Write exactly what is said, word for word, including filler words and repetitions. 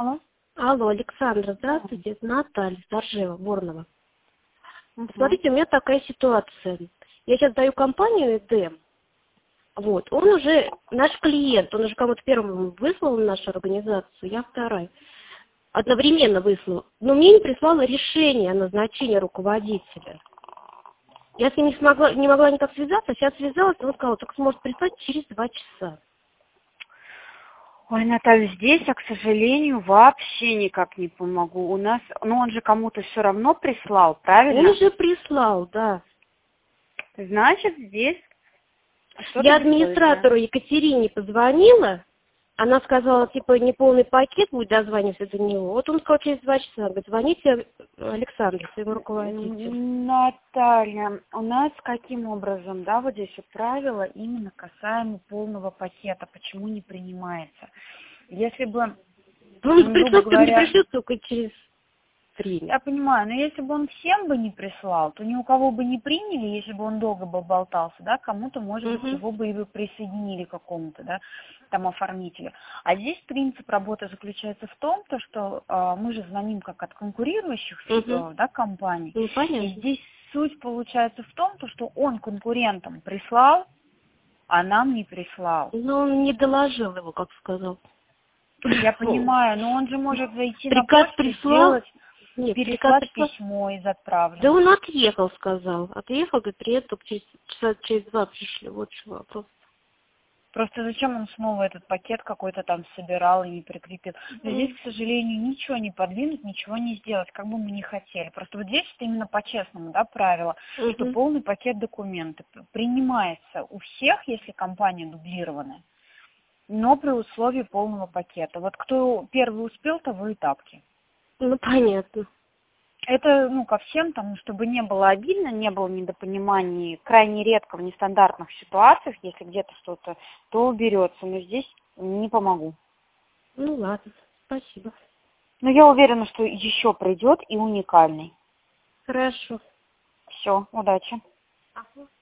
Алло. Алло, Александра, здравствуйте, это Наталья Сторжева, Воронова. Угу. Смотрите, у меня такая ситуация. Я сейчас даю компанию Эдем. Вот, он уже наш клиент, он уже кому-то первым выслал в нашу организацию, я вторая. Одновременно выслал. Но мне не прислало решение о назначении руководителя. Я с ним не, смогла, не могла никак связаться, сейчас связалась, он сказал, только сможет прислать через два часа. Ой, Наталья, здесь я, к сожалению, вообще никак не помогу. У нас, ну он же кому-то все равно прислал, правильно? Он же прислал, да. Значит, здесь что-то Я беспокоит, администратору Екатерине позвонила, она сказала, типа, неполный пакет будет дозваниваться до него. Вот он сказал через два часа, говорит, звоните Александру, своему да. руководителю. Наталья, у нас каким образом, да, вот здесь вот правило именно касаемо полного пакета, почему не принимается. Если бы, Ну, он грубо прислал, не говоря, пришлет только через время. я понимаю, но если бы он всем бы не прислал, то ни у кого бы не приняли, если бы он долго бы болтался, да, кому-то, может быть, Угу. его бы и бы присоединили к какому-то, да, там, оформителю. А здесь принцип работы заключается в том, то, что э, мы же звоним как от конкурирующих, Угу. э, да, компаний, Ну, и понятно. здесь суть получается в том, то, что он конкурентам прислал, а нам не прислал. Но он не доложил его, как сказал. Я понимаю, но он же может зайти на Приказ почту, прислал? сделать, Нет, приказ переслать прислал. письмо из Да отправленных. он отъехал, сказал. Отъехал, говорит, приеду, только через, часа через два пришли. Вот что вопрос. Просто зачем он снова этот пакет какой-то там собирал и не прикрепил? Но здесь, к сожалению, ничего не подвинуть, ничего не сделать, как бы мы ни хотели. Просто вот здесь это именно по-честному, да, правило, Угу. что полный пакет документов принимается у всех, если компания дублированная, но при условии полного пакета. Вот кто первый успел, того и тапки. Ну, понятно. Это, ну, ко всем, там, чтобы не было обидно, не было недопониманий, крайне редко в нестандартных ситуациях, если где-то что-то, то уберется, но здесь не помогу. Ну, ладно. Спасибо. Но я уверена, что еще придет и уникальный. Хорошо. Все, удачи. Ага.